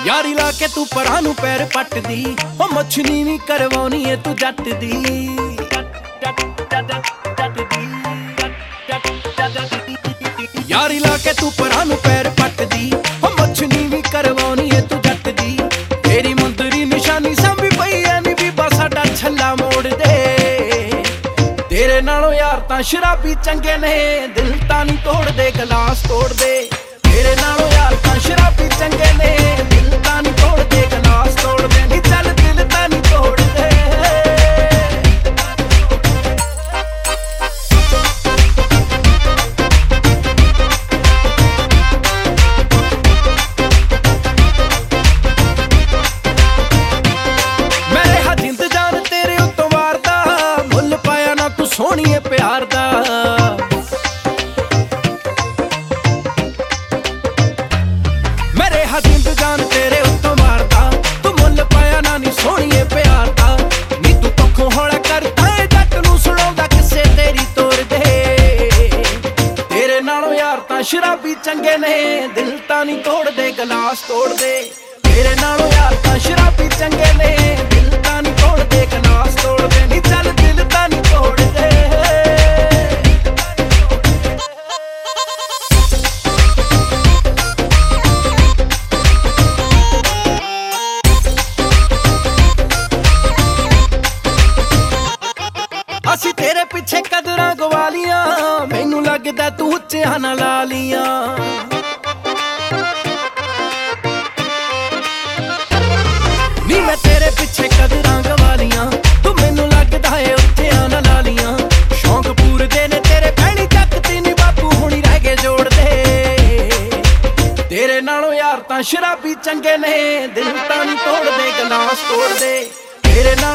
यारी ला के तू परां नूं पैर पटदी ओ मछनी नी करवाउणी ए तू जट दी यारी ला के तू परां नूं पैर पटदी ओ मछनी नी करवाउणी ए तू जट दी तेरी मुंदरी निशानी सांभी पई ऐ नी बीबा साडा छल्ला मोड़ दे तेरे नालों यार तां शराबी चंगे ने दिल तां नी तोड़ दे गलास तोड़ दे तेरे नालों यार तां शराबी चंगे ने दिल तां नी तोड़ दे गलास तोड़ दे नी चल दिल तां नी तोड़ दे मेरे हा जिंद जान तेरे उत्तों वारदा मुल पाया ना तू सोहणीए प्यार दा जिंद जान तेरे उत्तों मारदा तू मुल पाया ना नी सोहणीए प्यार दा नी तू पक्खों हौला करदा ए जट नूं सुणाउंदा किस्से तेरी तोर दे तेरे नालों यार तां शराबी चंगे ने दिल तां नी तोड़ दे गलास तोड़ दे तेरे नालों यार तां शराबी चंगे ने दिल तां नी तोड़ दे गलास तोड़ दे नी चल दिल तां नी तोड़ दे ਅਸੀਂ ਤੇਰੇ ਪਿੱਛੇ ਕਦਰਾਂ ਗਵਾ ਲੀਆਂ ਮੈਨੂੰ ਲੱਗਦਾ ਤੂੰ ਉੱਚਿਆਂ ਨਾ ਲਾ ਲੀਆਂ ਨੀ ਮੈਂ ਤੇਰੇ ਪਿੱਛੇ ਕਦਰਾਂ ਗਵਾ ਲੀਆਂ ਤੂੰ ਮੈਨੂੰ ਲੱਗਦਾ ਏ ਉੱਚਿਆਂ ਨਾ ਲਾ ਲੀਆਂ ਸ਼ੌਂਕ ਪੂਰਦੇ ਨੇ ਤੇਰੇ ਪਹਿਣੀ ਚੱਕਦੀ ਨੀ ਬਾਪੂ ਹੁਣੀ ਰਹਿ ਗਏ ਜੋੜਦੇ ਤੇਰੇ ਨਾਲੋਂ ਯਾਰ ਤਾਂ ਸ਼ਰਾਬੀ ਚੰਗੇ ਨੇ ਦਿਲ ਤਾਂ ਨੀ ਤੋੜਦੇ ਗਲਾਸ ਤੋੜਦੇ ਤੇਰੇ ਨਾਲ